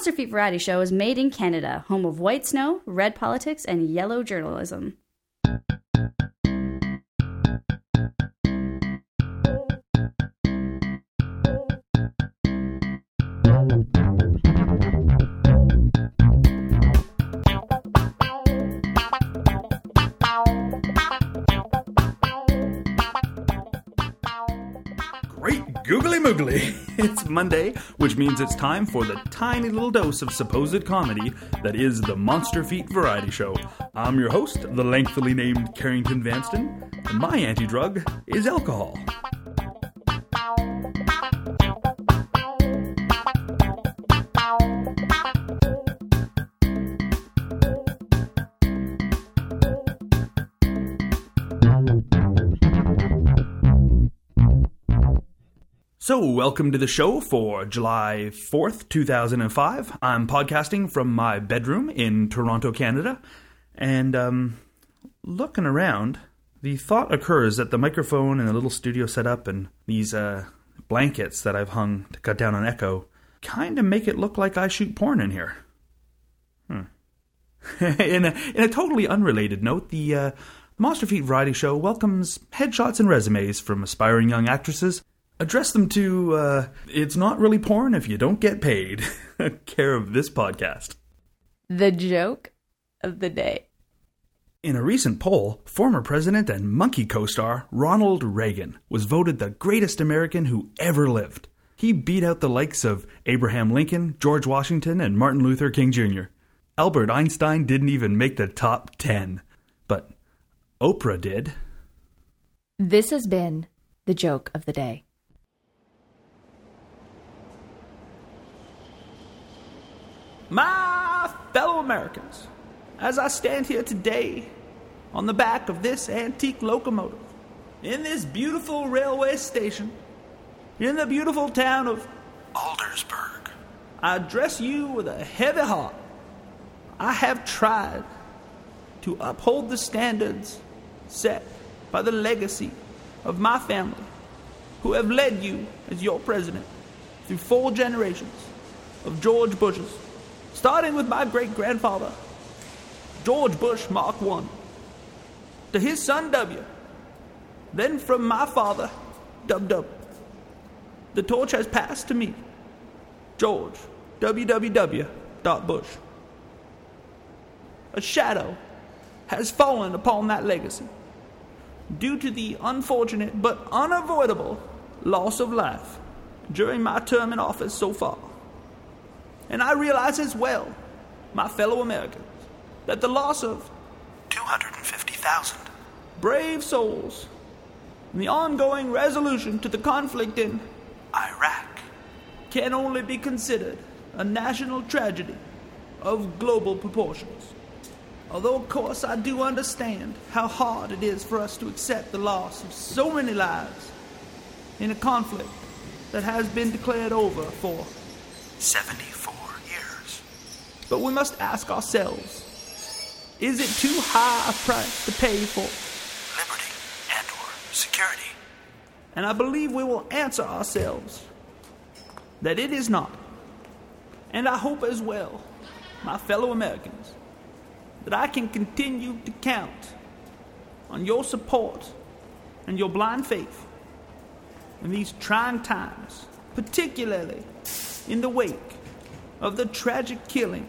Monster Feet Variety Show is made in Canada, home of white snow, red politics, and yellow journalism. Googly moogly! It's Monday, which means it's time for the tiny little dose of supposed comedy that is the Monster Feet Variety Show. I'm your host, the lengthily named Carrington Vanston, and my anti-drug is alcohol. So, welcome to the show for July 4th, 2005. I'm podcasting from my bedroom in Toronto, Canada. And, looking around, the thought occurs that the microphone and the little studio setup and these, blankets that I've hung to cut down on echo kind of make it look like I shoot porn in here. In a totally unrelated note, the Monster Feet Variety Show welcomes headshots and resumes from aspiring young actresses. Address them to, it's not really porn if you don't get paid. Care of this podcast. The joke of the day. In a recent poll, former president and Monkey co-star Ronald Reagan was voted the greatest American who ever lived. He beat out the likes of Abraham Lincoln, George Washington, and Martin Luther King Jr. Albert Einstein didn't even make the top 10. But Oprah did. This has been the joke of the day. My fellow Americans, as I stand here today on the back of this antique locomotive, in this beautiful railway station, in the beautiful town of Aldersburg, I address you with a heavy heart. I have tried to uphold the standards set by the legacy of my family, who have led you as your president through 4 generations of George Bushes. Starting with my great-grandfather, George Bush Mark I, to his son W, then from my father, Dub Dub. The torch has passed to me, George WWW. Bush. A shadow has fallen upon that legacy due to the unfortunate but unavoidable loss of life during my term in office so far. And I realize as well, my fellow Americans, that the loss of 250,000 brave souls and the ongoing resolution to the conflict in Iraq can only be considered a national tragedy of global proportions. Although, of course, I do understand how hard it is for us to accept the loss of so many lives in a conflict that has been declared over for 74 years. But we must ask ourselves, is it too high a price to pay for liberty and or security? And I believe we will answer ourselves that it is not. And I hope as well, my fellow Americans, that I can continue to count on your support and your blind faith in these trying times, particularly in the wake of the tragic killing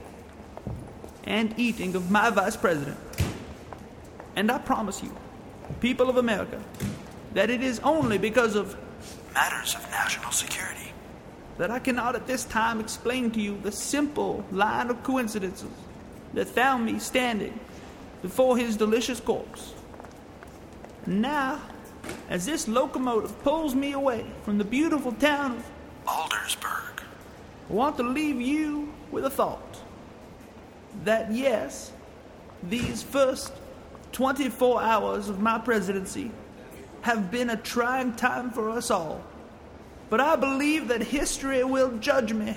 and eating of my vice president. And I promise you, people of America, that it is only because of matters of national security that I cannot at this time explain to you the simple line of coincidences that found me standing before his delicious corpse. And now, as this locomotive pulls me away from the beautiful town of Aldersburg, I want to leave you with a thought that yes, these first 24 hours of my presidency have been a trying time for us all. But I believe that history will judge me,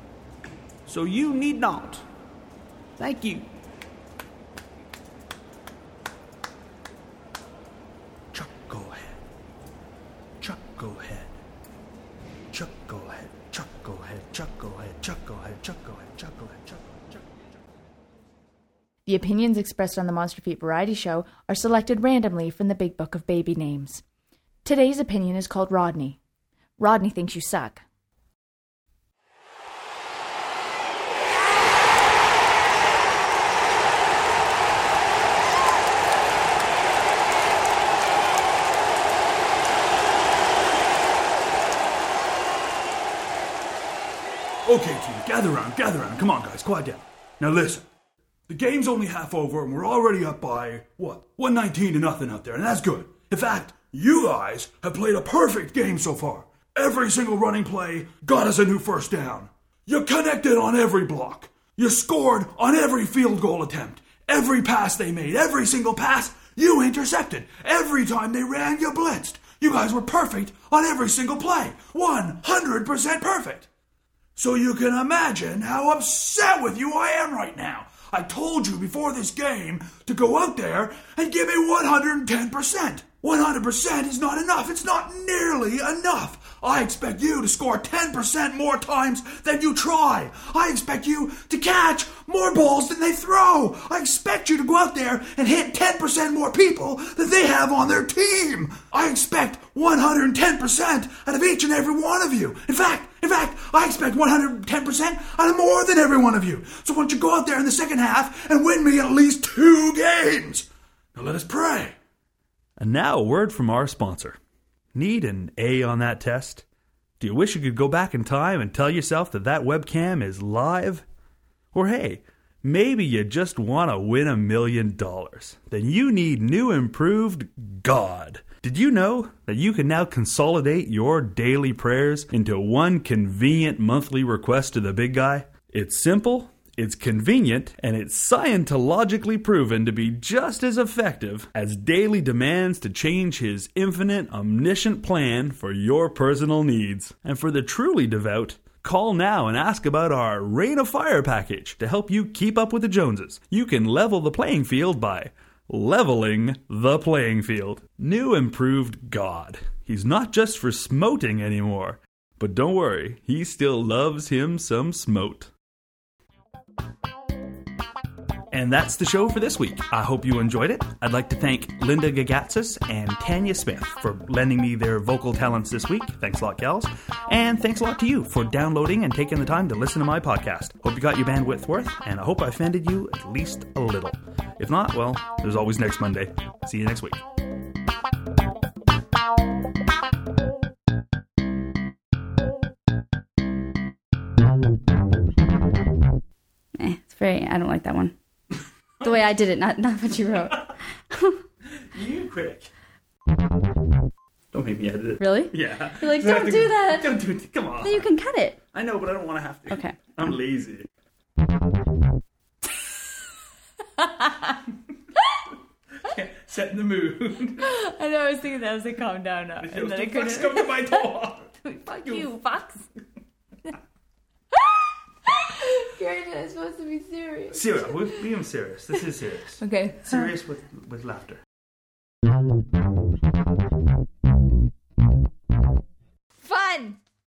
so you need not. Thank you. Chuck, go ahead. Chuck, go ahead. Chuck, go ahead. Chuck, go ahead. Chuck, go ahead. Chuck, go Chucklehead, Chucklehead, Chucklehead, Chucklehead. The opinions expressed on the Monster Feet Variety Show are selected randomly from the Big Book of Baby Names. Today's opinion is called Rodney. Rodney thinks you suck. Okay, team, gather around. Come on, guys, quiet down. Now listen, the game's only half over and we're already up by, 119-0 out there, and that's good. In fact, you guys have played a perfect game so far. Every single running play got us a new first down. You connected on every block. You scored on every field goal attempt. Every pass they made, every single pass, you intercepted. Every time they ran, you blitzed. You guys were perfect on every single play. 100% perfect. So you can imagine how upset with you I am right now. I told you before this game to go out there and give me 110%. 100% is not enough. It's not nearly enough. I expect you to score 10% more times than you try. I expect you to catch more balls than they throw. I expect you to go out there and hit 10% more people than they have on their team. I expect 110% out of each and every one of you. In fact, I expect 110% out of more than every one of you. So why don't you go out there in the second half and win me at least 2 games? Now let us pray. And now a word from our sponsor. Need an A on that test? Do you wish you could go back in time and tell yourself that webcam is live? Or hey, maybe you just want to win $1 million. Then you need new improved God. Did you know that you can now consolidate your daily prayers into one convenient monthly request to the big guy? It's simple, it's convenient, and it's scientologically proven to be just as effective as daily demands to change his infinite, omniscient plan for your personal needs. And for the truly devout, call now and ask about our Rain of Fire package to help you keep up with the Joneses. You can level the playing field by leveling the playing field. New improved God. He's not just for smoting anymore. But don't worry, he still loves him some smote. And that's the show for this week. I hope you enjoyed it. I'd like to thank Linda Gagatsis and Tanya Smith for lending me their vocal talents this week. Thanks a lot, gals. And thanks a lot to you for downloading and taking the time to listen to my podcast. Hope you got your bandwidth worth, and I hope I offended you at least a little. If not, well, there's always next Monday. See you next week. I don't like that one. The way I did it, not what you wrote. You critic. Don't make me edit it. Really? Yeah. You're like, don't do that. Don't do it. Come on. Then you can cut it. I know, but I don't want to have to. Okay. I'm lazy. Setting the mood. I know, I was thinking that. I was like, calm down now. And then I couldn't. Come to my door. Fuck you, Fox. Gary, it's supposed to be serious. Serious. We're being serious. This is serious. Okay. Serious with laughter. Fun!